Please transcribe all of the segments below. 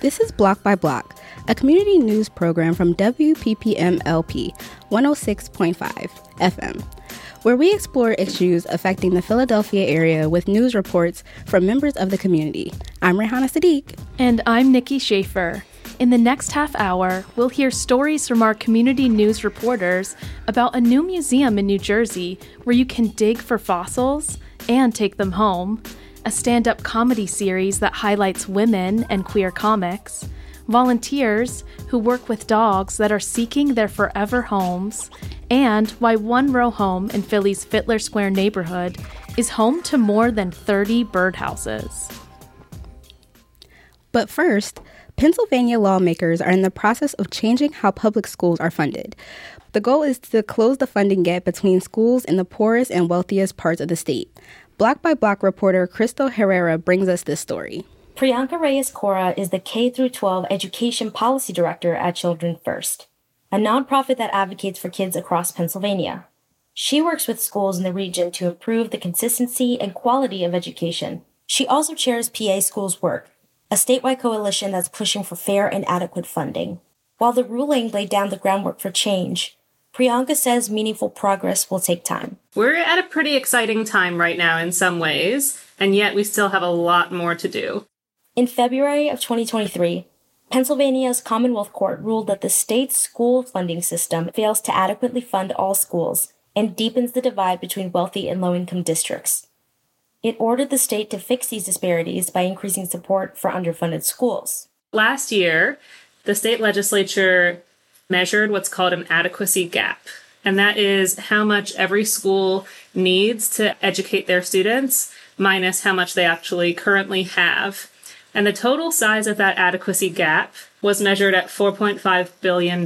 This is Block by Block, a community news program from WPPM-LP 106.5 FM, where we explore issues affecting the Philadelphia area with news reports from members of the community. I'm Rehana Sadiq. And I'm Nikki Schaefer. In the next half hour, we'll hear stories from our community news reporters about a new museum in New Jersey where you can dig for fossils and take them home, a stand-up comedy series that highlights women and queer comics, volunteers who work with dogs that are seeking their forever homes, and why One Row Home in Philly's Fittler Square neighborhood is home to more than 30 birdhouses. But first, Pennsylvania lawmakers are in the process of changing how public schools are funded. The goal is to close the funding gap between schools in the poorest and wealthiest parts of the state. Block by Block reporter Crystal Herrera brings us this story. Priyanka Reyes-Cora is the K-12 Education Policy Director at Children First, a nonprofit that advocates for kids across Pennsylvania. She works with schools in the region to improve the consistency and quality of education. She also chairs PA Schools Work, a statewide coalition that's pushing for fair and adequate funding. While the ruling laid down the groundwork for change, Priyanka says meaningful progress will take time. We're at a pretty exciting time right now in some ways, and yet we still have a lot more to do. In February of 2023, Pennsylvania's Commonwealth Court ruled that the state's school funding system fails to adequately fund all schools and deepens the divide between wealthy and low-income districts. It ordered the state to fix these disparities by increasing support for underfunded schools. Last year, the state legislature measured what's called an adequacy gap, and that is how much every school needs to educate their students minus how much they actually currently have. And the total size of that adequacy gap was measured at $4.5 billion.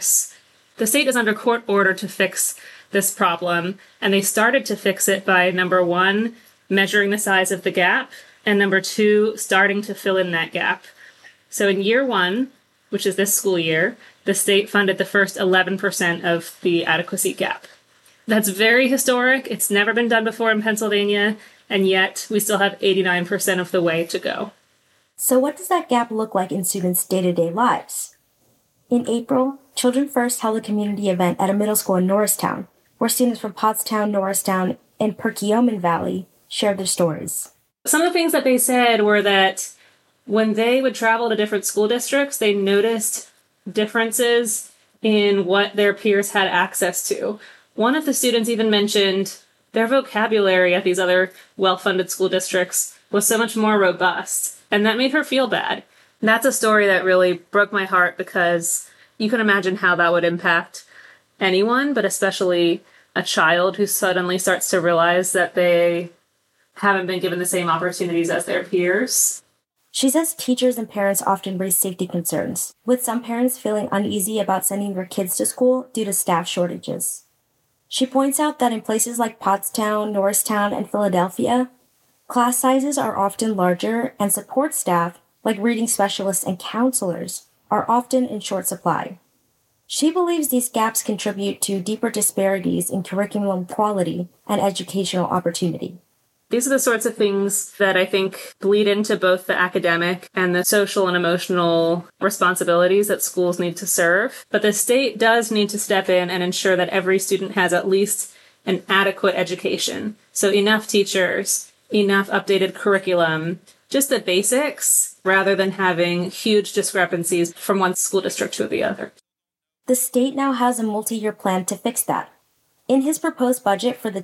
The state is under court order to fix this problem, and they started to fix it by, number one, measuring the size of the gap, and number two, starting to fill in that gap. So in year one, which is this school year, the state funded the first 11% of the adequacy gap. That's very historic. It's never been done before in Pennsylvania, and yet we still have 89% of the way to go. So what does that gap look like in students' day-to-day lives? In April, Children First held a community event at a middle school in Norristown, where students from Pottstown, Norristown, and Perkiomen Valley shared their stories. Some of the things that they said were that when they would travel to different school districts, they noticed differences in what their peers had access to. One of the students even mentioned their vocabulary at these other well-funded school districts was so much more robust, and that made her feel bad. And that's a story that really broke my heart because you can imagine how that would impact anyone, but especially a child who suddenly starts to realize that they haven't been given the same opportunities as their peers. She says teachers and parents often raise safety concerns, with some parents feeling uneasy about sending their kids to school due to staff shortages. She points out that in places like Pottstown, Norristown, and Philadelphia, class sizes are often larger and support staff, like reading specialists and counselors, are often in short supply. She believes these gaps contribute to deeper disparities in curriculum quality and educational opportunity. These are the sorts of things that I think bleed into both the academic and the social and emotional responsibilities that schools need to serve. But the state does need to step in and ensure that every student has at least an adequate education. So enough teachers, enough updated curriculum, just the basics, rather than having huge discrepancies from one school district to the other. The state now has a multi-year plan to fix that. In his proposed budget for the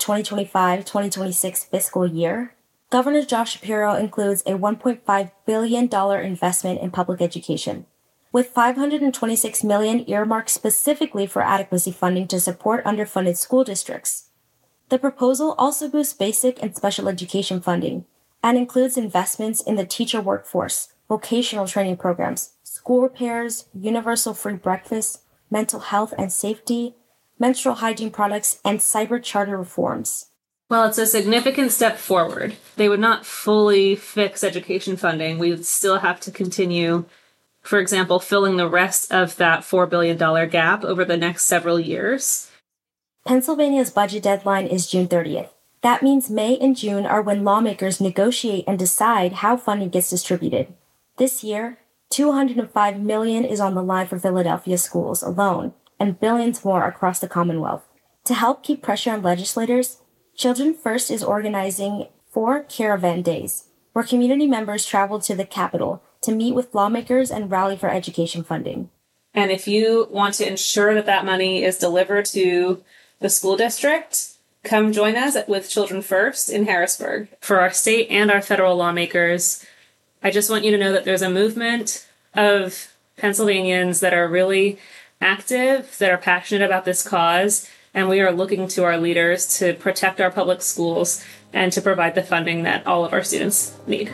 2025-2026 fiscal year, Governor Josh Shapiro includes a $1.5 billion investment in public education, with $526 million earmarked specifically for adequacy funding to support underfunded school districts. The proposal also boosts basic and special education funding and includes investments in the teacher workforce, vocational training programs, school repairs, universal free breakfast, mental health and safety, menstrual hygiene products, and cyber charter reforms. Well, it's a significant step forward. They would not fully fix education funding. We would still have to continue, for example, filling the rest of that $4 billion gap over the next several years. Pennsylvania's budget deadline is June 30th. That means May and June are when lawmakers negotiate and decide how funding gets distributed. This year, $205 million is on the line for Philadelphia schools alone, and billions more across the Commonwealth. To help keep pressure on legislators, Children First is organizing 4 Caravan Days, where community members travel to the Capitol to meet with lawmakers and rally for education funding. And if you want to ensure that that money is delivered to the school district, come join us with Children First in Harrisburg. For our state and our federal lawmakers, I just want you to know that there's a movement of Pennsylvanians that are really active, that are passionate about this cause, and we are looking to our leaders to protect our public schools and to provide the funding that all of our students need.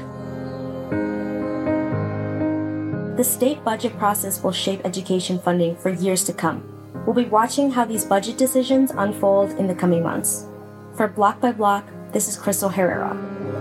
The state budget process will shape education funding for years to come. We'll be watching how these budget decisions unfold in the coming months. For Block by Block, this is Crystal Herrera.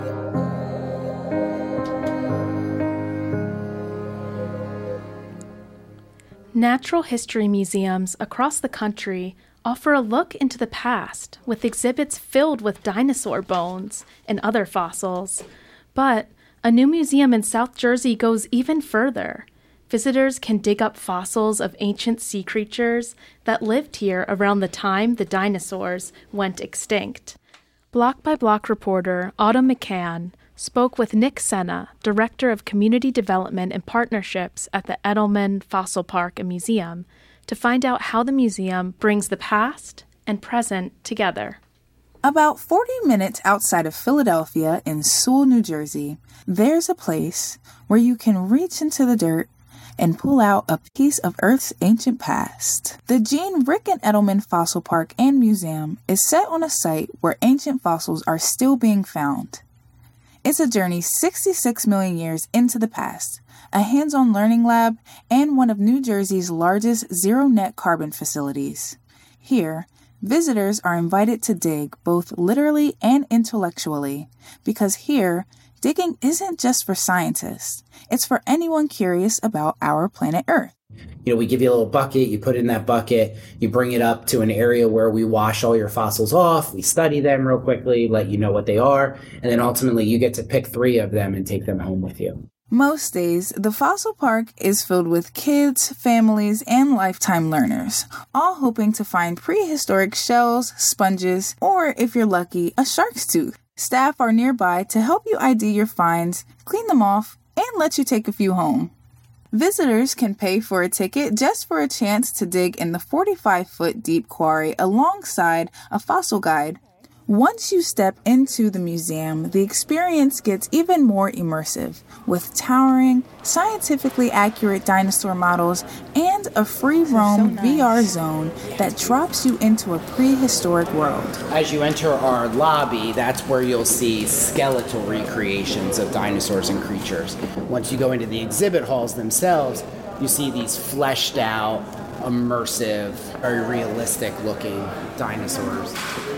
Natural history museums across the country offer a look into the past with exhibits filled with dinosaur bones and other fossils. But a new museum in South Jersey goes even further. Visitors can dig up fossils of ancient sea creatures that lived here around the time the dinosaurs went extinct. Block by Block reporter Autumn McCann spoke with Nick Senna, Director of Community Development and Partnerships at the Edelman Fossil Park and Museum, to find out how the museum brings the past and present together. About 40 minutes outside of Philadelphia in Sewell, New Jersey, there's a place where you can reach into the dirt and pull out a piece of Earth's ancient past. The Gene Ricken Edelman Fossil Park and Museum is set on a site where ancient fossils are still being found. It's a journey 66 million years into the past, a hands-on learning lab, and one of New Jersey's largest zero-net carbon facilities. Here, visitors are invited to dig both literally and intellectually, because here, digging isn't just for scientists. It's for anyone curious about our planet Earth. We give you a little bucket, you put it in that bucket, you bring it up to an area where we wash all your fossils off, we study them real quickly, let you know what they are, and then ultimately you get to pick 3 of them and take them home with you. Most days, the fossil park is filled with kids, families, and lifetime learners, all hoping to find prehistoric shells, sponges, or, if you're lucky, a shark's tooth. Staff are nearby to help you ID your finds, clean them off, and let you take a few home. Visitors can pay for a ticket just for a chance to dig in the 45-foot deep quarry alongside a fossil guide. Once you step into the museum, the experience gets even more immersive, with towering, scientifically accurate dinosaur models and a free-roam VR zone that drops you into a prehistoric world. As you enter our lobby, that's where you'll see skeletal recreations of dinosaurs and creatures. Once you go into the exhibit halls themselves, you see these fleshed out, immersive, very realistic looking dinosaurs.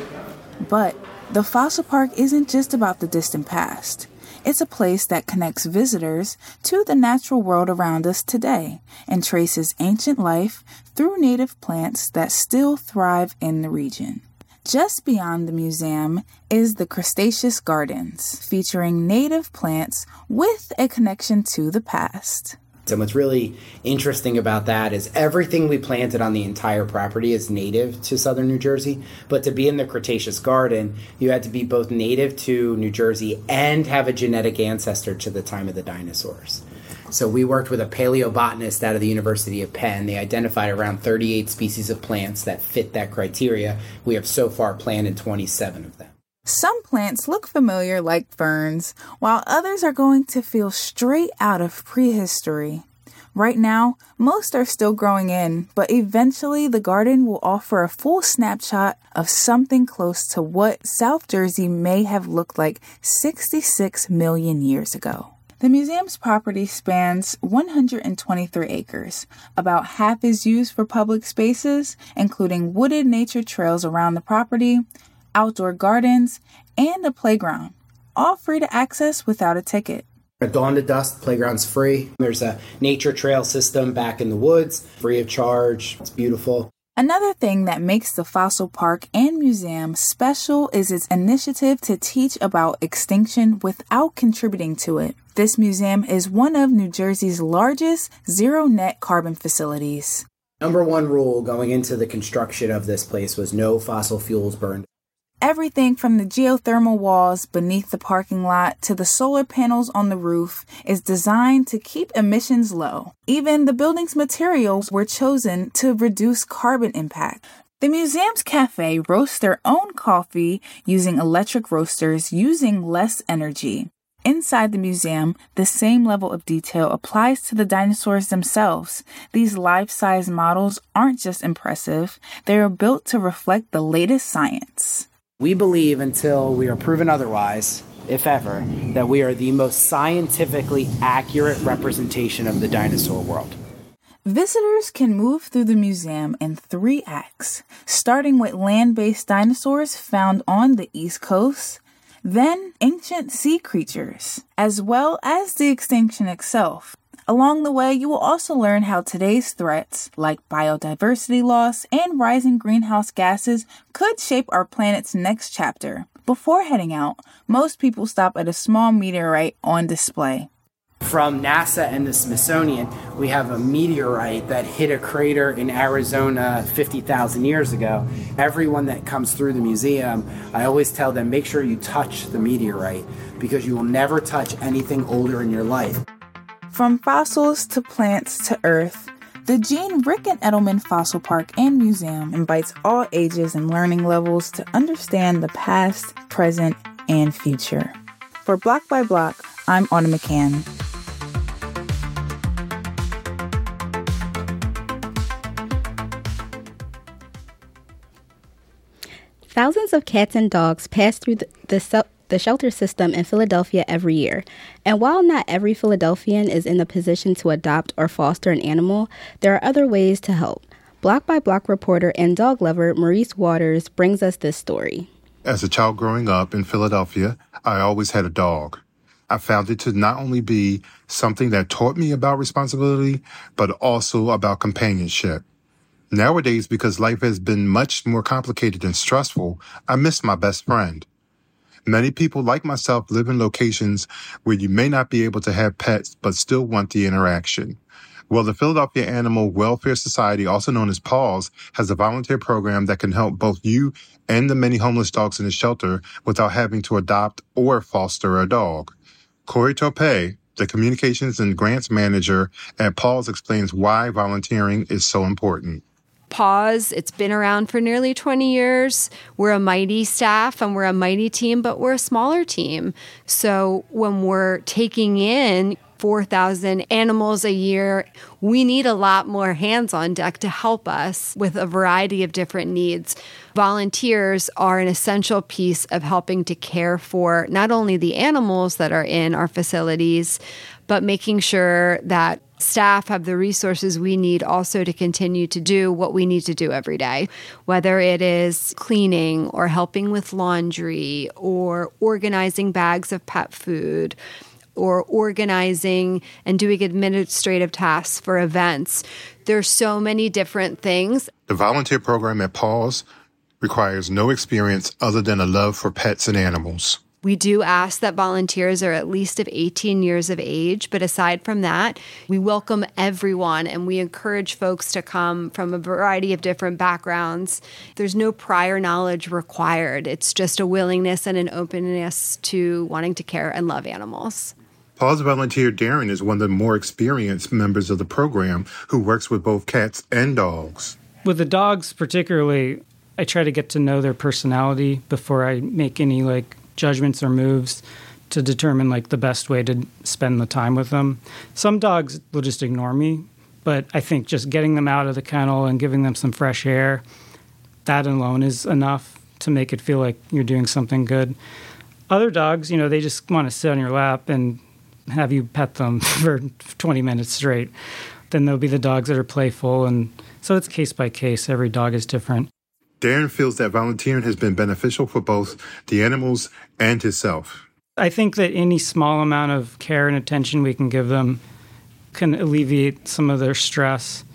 But the fossil park isn't just about the distant past. It's a place that connects visitors to the natural world around us today and traces ancient life through native plants that still thrive in the region. Just beyond the museum is the Cretaceous Gardens, featuring native plants with a connection to the past. And what's really interesting about that is everything we planted on the entire property is native to southern New Jersey. But to be in the Cretaceous Garden, you had to be both native to New Jersey and have a genetic ancestor to the time of the dinosaurs. So we worked with a paleobotanist out of the University of Penn. They identified around 38 species of plants that fit that criteria. We have so far planted 27 of them. Some plants look familiar like ferns, while others are going to feel straight out of prehistory. Right now, most are still growing in, but eventually the garden will offer a full snapshot of something close to what South Jersey may have looked like 66 million years ago. The museum's property spans 123 acres. About half is used for public spaces, including wooded nature trails around the property, outdoor gardens, and a playground, all free to access without a ticket. At dawn to dusk, playground's free. There's a nature trail system back in the woods, free of charge. It's beautiful. Another thing that makes the Fossil Park and Museum special is its initiative to teach about extinction without contributing to it. This museum is one of New Jersey's largest zero-net carbon facilities. Number one rule going into the construction of this place was no fossil fuels burned. Everything from the geothermal walls beneath the parking lot to the solar panels on the roof is designed to keep emissions low. Even the building's materials were chosen to reduce carbon impact. The museum's cafe roasts their own coffee using electric roasters using less energy. Inside the museum, the same level of detail applies to the dinosaurs themselves. These life-size models aren't just impressive, they are built to reflect the latest science. We believe until we are proven otherwise, if ever, that we are the most scientifically accurate representation of the dinosaur world. Visitors can move through the museum in 3 acts, starting with land-based dinosaurs found on the East Coast, then ancient sea creatures, as well as the extinction itself. Along the way, you will also learn how today's threats, like biodiversity loss and rising greenhouse gases, could shape our planet's next chapter. Before heading out, most people stop at a small meteorite on display. From NASA and the Smithsonian, we have a meteorite that hit a crater in Arizona 50,000 years ago. Everyone that comes through the museum, I always tell them, make sure you touch the meteorite because you will never touch anything older in your life. From fossils to plants to Earth, the Gene Rick and Edelman Fossil Park and Museum invites all ages and learning levels to understand the past, present, and future. For Block by Block, I'm Autumn McCann. Thousands of cats and dogs pass through the shelter system in Philadelphia every year. And while not every Philadelphian is in the position to adopt or foster an animal, there are other ways to help. Block by Block reporter and dog lover Maurice Waters brings us this story. As a child growing up in Philadelphia, I always had a dog. I found it to not only be something that taught me about responsibility, but also about companionship. Nowadays, because life has been much more complicated and stressful, I miss my best friend. Many people like myself live in locations where you may not be able to have pets, but still want the interaction. Well, the Philadelphia Animal Welfare Society, also known as PAWS, has a volunteer program that can help both you and the many homeless dogs in the shelter without having to adopt or foster a dog. Corey Tope, the Communications and Grants Manager at PAWS, explains why volunteering is so important. PAWS, it's been around for nearly 20 years. We're a mighty staff and we're a mighty team, but we're a smaller team. So when we're taking in 4,000 animals a year, we need a lot more hands on deck to help us with a variety of different needs. Volunteers are an essential piece of helping to care for not only the animals that are in our facilities, but making sure that staff have the resources we need also to continue to do what we need to do every day, whether it is cleaning or helping with laundry or organizing bags of pet food or organizing and doing administrative tasks for events. There's so many different things. The volunteer program at PAWS requires no experience other than a love for pets and animals. We do ask that volunteers are at least of 18 years of age, but aside from that, we welcome everyone and we encourage folks to come from a variety of different backgrounds. There's no prior knowledge required. It's just a willingness and an openness to wanting to care and love animals. PAWS volunteer Darren is one of the more experienced members of the program who works with both cats and dogs. With the dogs particularly, I try to get to know their personality before I make any judgments or moves to determine the best way to spend the time with them. Some dogs will just ignore me, but I think just getting them out of the kennel and giving them some fresh air, that alone is enough to make it feel like you're doing something good. Other dogs, they just want to sit on your lap and have you pet them for 20 minutes straight. Then there'll be the dogs that are playful, and so it's case by case. Every dog is different. Darren feels that volunteering has been beneficial for both the animals and himself. I think that any small amount of care and attention we can give them can alleviate some of their stress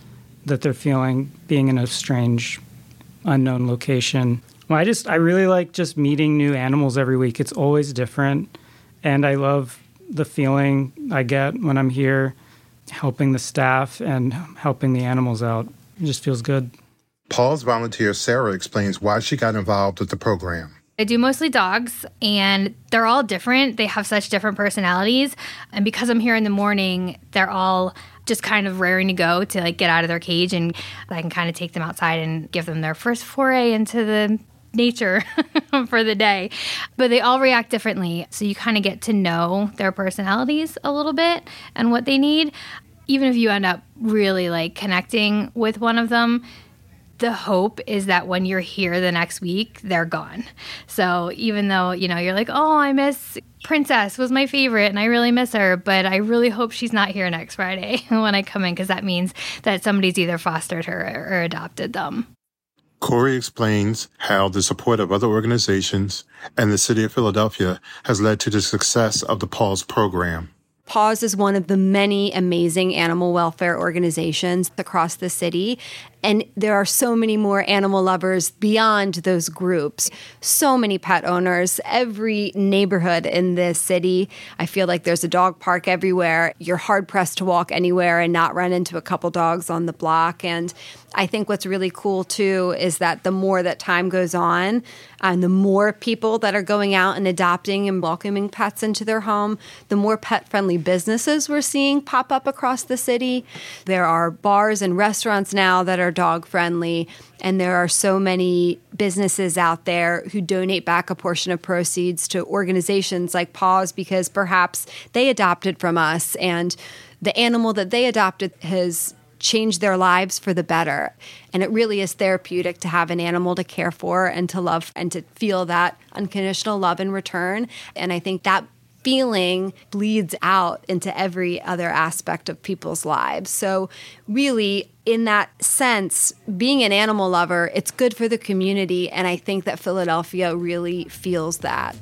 that they're feeling being in a strange, unknown location. Well, I really like just meeting new animals every week. It's always different. And I love the feeling I get when I'm here helping the staff and helping the animals out. It just feels good. Paws volunteer Sarah explains why she got involved with the program. I do mostly dogs, and they're all different. They have such different personalities. And because I'm here in the morning, they're all just kind of raring to go to like get out of their cage, and I can kind of take them outside and give them their first foray into the nature for the day. But they all react differently. So you kind of get to know their personalities a little bit and what they need. Even if you end up really like connecting with one of them, the hope is that when you're here the next week, they're gone. So even though, you're like, oh, I miss Princess was my favorite and I really miss her, but I really hope she's not here next Friday when I come in, because that means that somebody's either fostered her or adopted them. Corey explains how the support of other organizations and the city of Philadelphia has led to the success of the PAWS program. PAWS is one of the many amazing animal welfare organizations across the city. And there are so many more animal lovers beyond those groups. So many pet owners. Every neighborhood in this city, I feel like there's a dog park everywhere. You're hard-pressed to walk anywhere and not run into a couple dogs on the block. And I think what's really cool, too, is that the more that time goes on and the more people that are going out and adopting and welcoming pets into their home, the more pet-friendly businesses we're seeing pop up across the city. There are bars and restaurants now that are dog-friendly, and there are so many businesses out there who donate back a portion of proceeds to organizations like PAWS because perhaps they adopted from us, and the animal that they adopted has changed their lives for the better. And it really is therapeutic to have an animal to care for and to love and to feel that unconditional love in return. And I think that feeling bleeds out into every other aspect of people's lives. So really, in that sense, being an animal lover, it's good for the community. And I think that Philadelphia really feels that.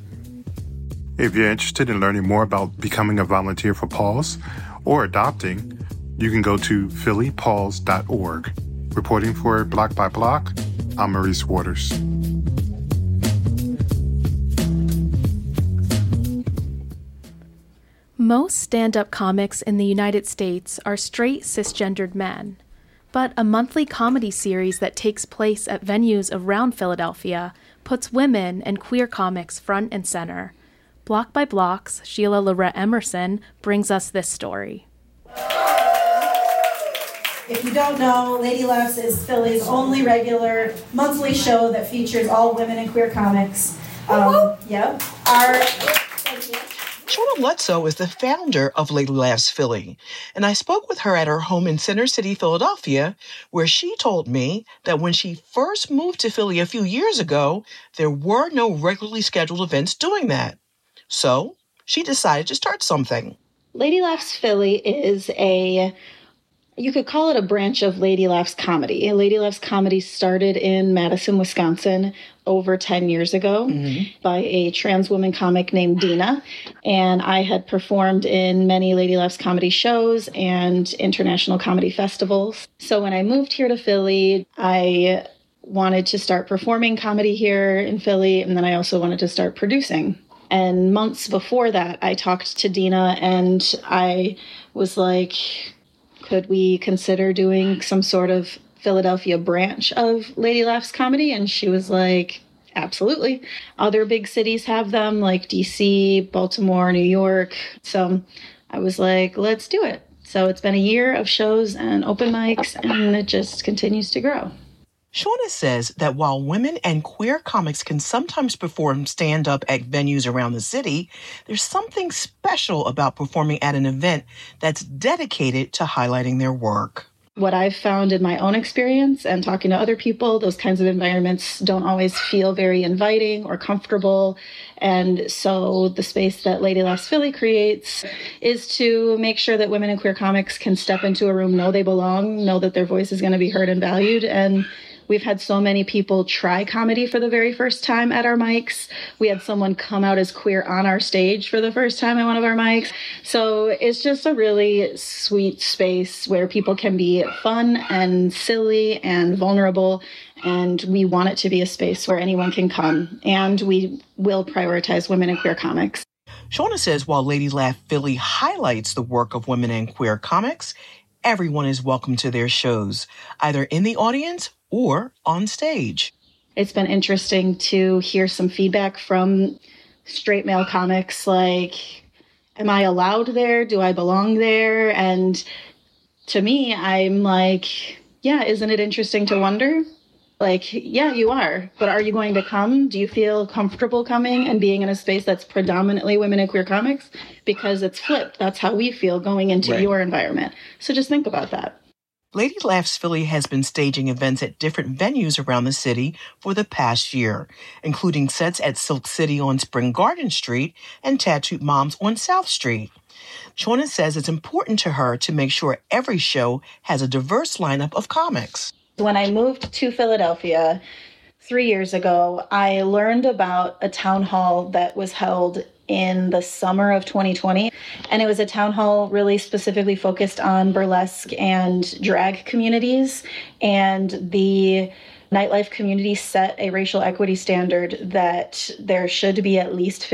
If you're interested in learning more about becoming a volunteer for PAWS or adopting, you can go to phillypaws.org. Reporting for Block by Block, I'm Maurice Waters. Most stand-up comics in the United States are straight cisgendered men, but a monthly comedy series that takes place at venues around Philadelphia puts women and queer comics front and center. Block by Block's Sheila Lorette Emerson brings us this story. If you don't know, Lady Laughs is Philly's only regular monthly show that features all women and queer comics. Shona Lutzow is the founder of Lady Laughs Philly, and I spoke with her at her home in Center City, Philadelphia, where she told me that when she first moved to Philly a few years ago, there were no regularly scheduled events doing that. So she decided to start something. Lady Laughs Philly is you could call it a branch of Lady Laughs Comedy. Lady Laughs Comedy started in Madison, Wisconsin over 10 years ago by a trans woman comic named Dina. And I had performed in many Lady Laughs comedy shows and international comedy festivals. So when I moved here to Philly, I wanted to start performing comedy here in Philly, and then I also wanted to start producing. And months before that, I talked to Dina and I was like, could we consider doing some sort of Philadelphia branch of Lady Laughs Comedy? And she was like, absolutely. Other big cities have them, like DC, Baltimore, New York. So I was like, let's do it. So it's been a year of shows and open mics, and it just continues to grow. Shona says that while women and queer comics can sometimes perform stand-up at venues around the city, there's something special about performing at an event that's dedicated to highlighting their work. What I've found in my own experience and talking to other people, those kinds of environments don't always feel very inviting or comfortable. And so the space that Lady Laughs Philly creates is to make sure that women and queer comics can step into a room, know they belong, know that their voice is going to be heard and valued, and We've had so many people try comedy for the very first time at our mics. We had someone come out as queer on our stage for the first time at one of our mics. So it's just a really sweet space where people can be fun and silly and vulnerable. And we want it to be a space where anyone can come. And we will prioritize women and queer comics. Shauna says while Lady Laugh Philly highlights the work of women in queer comics, everyone is welcome to their shows, either in the audience or on stage. It's been interesting to hear some feedback from straight male comics like, am I allowed there? Do I belong there? And to me, I'm like, yeah, isn't it interesting to wonder? Like, yeah, you are. But are you going to come? Do you feel comfortable coming and being in a space that's predominantly women and queer comics? Because it's flipped. That's how we feel going into your environment. So just think about that. Lady Laughs Philly has been staging events at different venues around the city for the past year, including sets at Silk City on Spring Garden Street and Tattooed Moms on South Street. Shauna says it's important to her to make sure every show has a diverse lineup of comics. When I moved to Philadelphia 3 years ago, I learned about a town hall that was held in the summer of 2020. And it was a town hall really specifically focused on burlesque and drag communities. And the nightlife community set a racial equity standard that there should be at least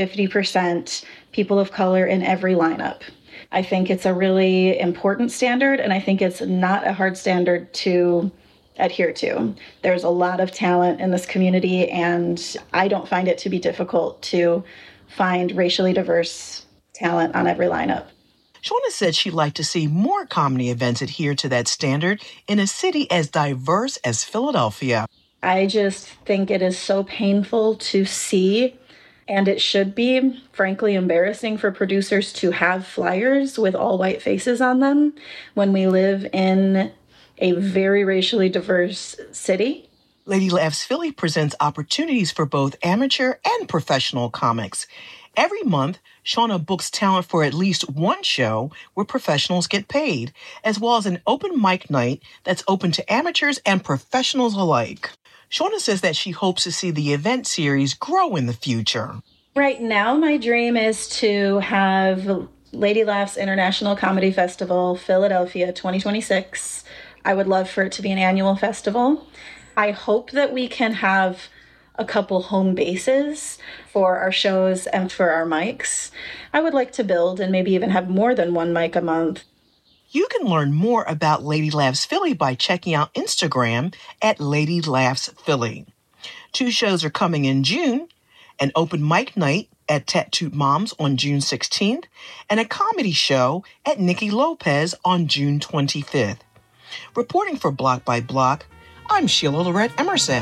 50% people of color in every lineup. I think it's a really important standard, and I think it's not a hard standard to adhere to. There's a lot of talent in this community, and I don't find it to be difficult to find racially diverse talent on every lineup. Shauna said she'd like to see more comedy events adhere to that standard in a city as diverse as Philadelphia. I just think it is so painful to see, and it should be, frankly, embarrassing for producers to have flyers with all white faces on them when we live in a very racially diverse city. Lady Laughs Philly presents opportunities for both amateur and professional comics. Every month, Shauna books talent for at least one show where professionals get paid, as well as an open mic night that's open to amateurs and professionals alike. Shauna says that she hopes to see the event series grow in the future. Right now, my dream is to have Lady Laughs International Comedy Festival, Philadelphia 2026. I would love for it to be an annual festival. I hope that we can have a couple home bases for our shows and for our mics. I would like to build and maybe even have more than one mic a month. You can learn more about Lady Laughs Philly by checking out Instagram at Lady Laughs Philly. 2 shows are coming in June, an open mic night at Tattooed Moms on June 16th, and a comedy show at Nikki Lopez on June 25th. Reporting for Block by Block, I'm Sheila Lorette Emerson.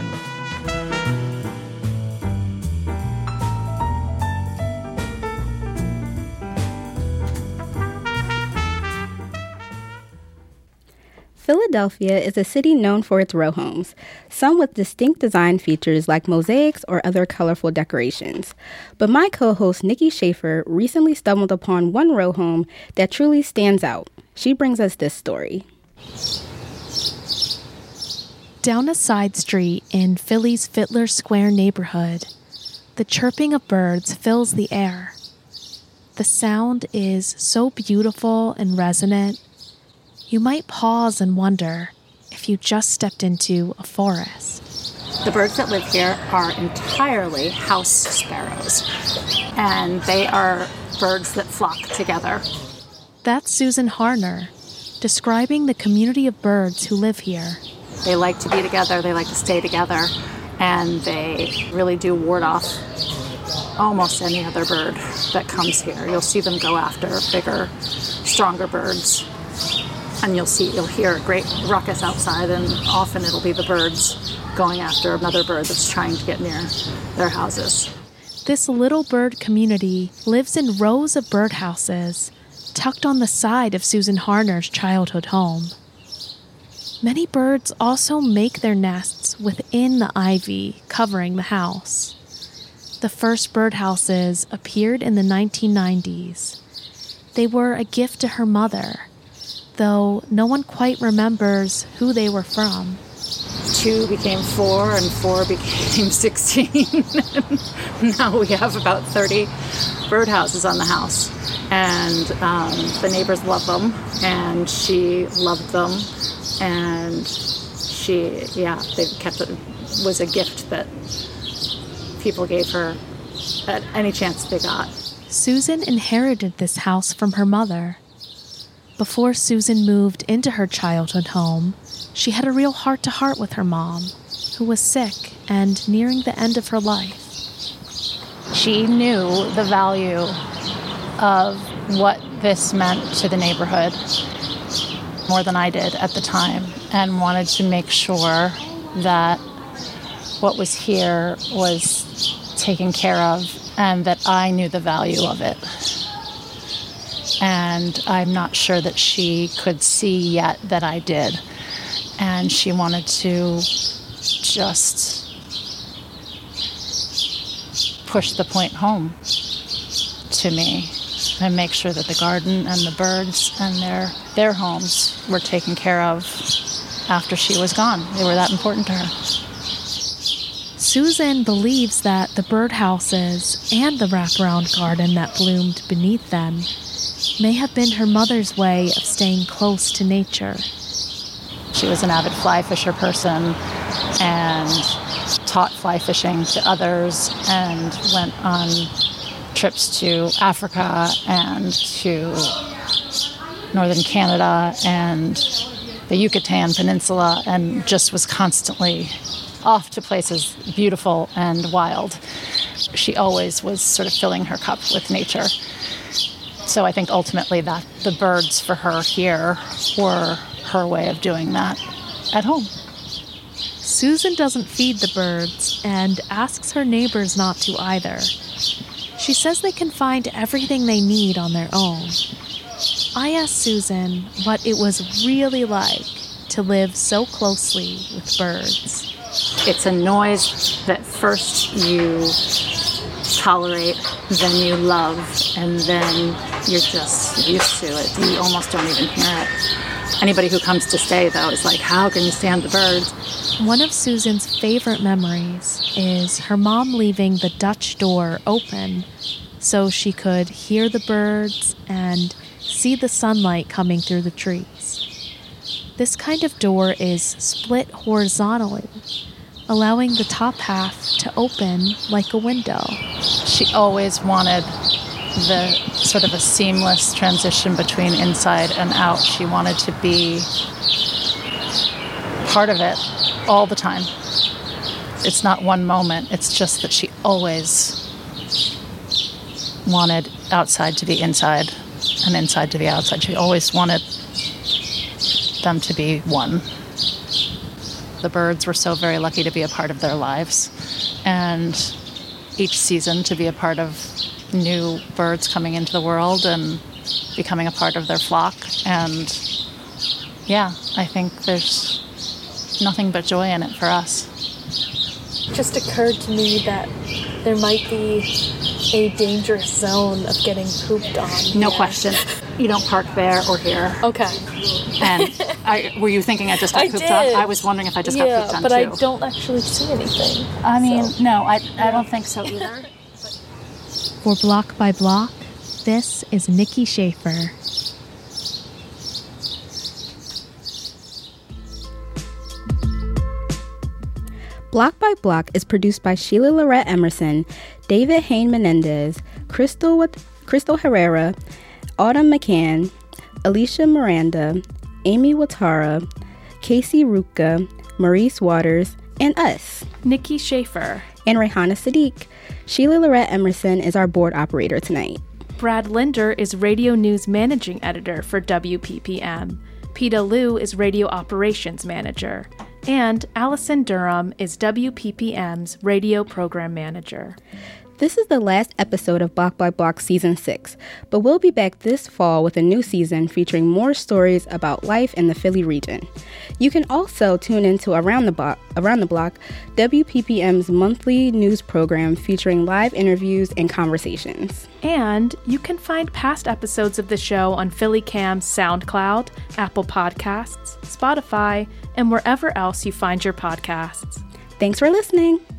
Philadelphia is a city known for its row homes, some with distinct design features like mosaics or other colorful decorations. But my co-host Nikki Schaefer recently stumbled upon one row home that truly stands out. She brings us this story. Down a side street in Philly's Fiddler Square neighborhood, the chirping of birds fills the air. The sound is so beautiful and resonant, you might pause and wonder if you just stepped into a forest. The birds that live here are entirely house sparrows, and they are birds that flock together. That's Susan Harner, describing the community of birds who live here. They like to be together, they like to stay together, and they really do ward off almost any other bird that comes here. You'll see them go after bigger, stronger birds. And you'll hear a great ruckus outside, and often it'll be the birds going after another bird that's trying to get near their houses. This little bird community lives in rows of birdhouses tucked on the side of Susan Harner's childhood home. Many birds also make their nests within the ivy covering the house. The first birdhouses appeared in the 1990s. They were a gift to her mother, though no one quite remembers who they were from. 2 became 4, and 4 became 16. Now we have about 30 birdhouses on the house. And the neighbors love them, and she loved them. And they kept it. Was a gift that people gave her at any chance they got. Susan inherited this house from her mother. Before Susan moved into her childhood home, she had a real heart-to-heart with her mom, who was sick and nearing the end of her life. She knew the value of what this meant to the neighborhood more than I did at the time, and wanted to make sure that what was here was taken care of and that I knew the value of it. And I'm not sure that she could see yet that I did. And she wanted to just push the point home to me and make sure that the garden and the birds and their homes were taken care of after she was gone. They were that important to her. Susan believes that the birdhouses and the wraparound garden that bloomed beneath them may have been her mother's way of staying close to nature. She was an avid fly fisher person and taught fly fishing to others and went on trips to Africa and to northern Canada and the Yucatan Peninsula, and just was constantly off to places beautiful and wild. She always was sort of filling her cup with nature. So I think ultimately that the birds for her here were her way of doing that at home. Susan doesn't feed the birds and asks her neighbors not to either. She says they can find everything they need on their own. I asked Susan what it was really like to live so closely with birds. It's a noise that first you tolerate, then you love, and then you're just used to it. You almost don't even hear it. Anybody who comes to stay, though, is like, how can you stand the birds? One of Susan's favorite memories is her mom leaving the Dutch door open so she could hear the birds and see the sunlight coming through the trees. This kind of door is split horizontally, allowing the top half to open like a window. She always wanted the sort of a seamless transition between inside and out. She wanted to be part of it all the time. It's not one moment. It's just that she always wanted outside to be inside and inside to be outside. She always wanted them to be one. The birds were so very lucky to be a part of their lives, and each season to be a part of new birds coming into the world and becoming a part of their flock. And yeah, I think there's nothing but joy in it for us. It just occurred to me that there might be a dangerous zone of getting pooped on. No question. You don't park there or here. Okay. And were you thinking I just got pooped on? I was wondering if I just got pooped on, but too. I don't actually see anything. I mean, no, I don't think so either. For Block by Block, this is Nikki Schaefer. Block by Block is produced by Sheila Lorette Emerson, David Hain Menendez, Crystal Herrera, Autumn McCann, Alicia Miranda, Amy Watara, Casey Ruka, Maurice Waters, and us, Nikki Schaefer, and Rehana Sadiq. Sheila Lorette Emerson is our board operator tonight. Brad Linder is Radio News Managing Editor for WPPM. Peta Liu is Radio Operations Manager. And Allison Durham is WPPM's Radio Program Manager. This is the last episode of Block by Block Season 6, but we'll be back this fall with a new season featuring more stories about life in the Philly region. You can also tune into Around the Block, WPPM's monthly news program featuring live interviews and conversations. And you can find past episodes of the show on PhillyCam's SoundCloud, Apple Podcasts, Spotify, and wherever else you find your podcasts. Thanks for listening.